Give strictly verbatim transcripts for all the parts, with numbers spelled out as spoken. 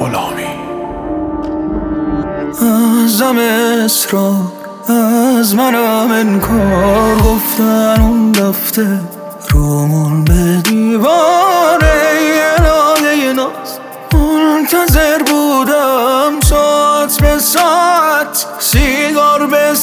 غلامی. ازم اصرار، از منم انکار، گفتن اون دفته رومون به دیواره. الهه ناز منتظر بودم، ساعت به ساعت، سیگار به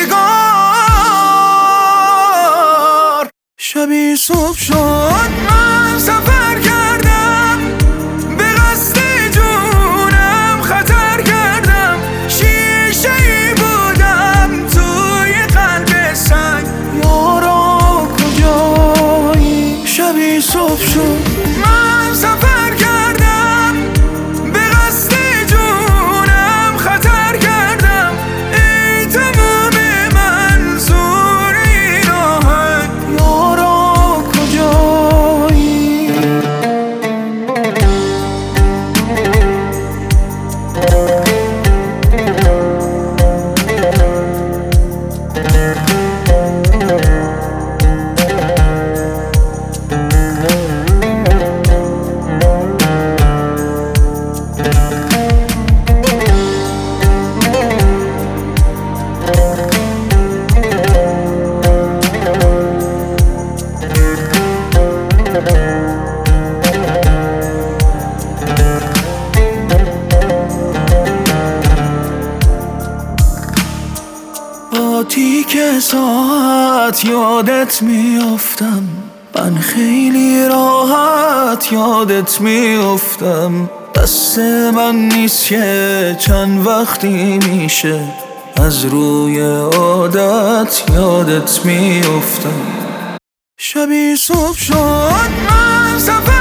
سیگار. شبی صبح شد من سفر کردم، به قصد جونم خطر کردم. شیشه ای بودم توی قلب سنگ، یارا کجایی؟ شبی صبح شد من سفر کردم، به قصد جونم خطر کردم. ای تمام منظور این آهنگ، یارا کجایی؟ با تیک ساعت یادت میافتم، من خیلی راحت یادت میافتم. دست من نیست که چند وقتی میشه از روی عادت یادت میافتم. شبی صبح شد من سفر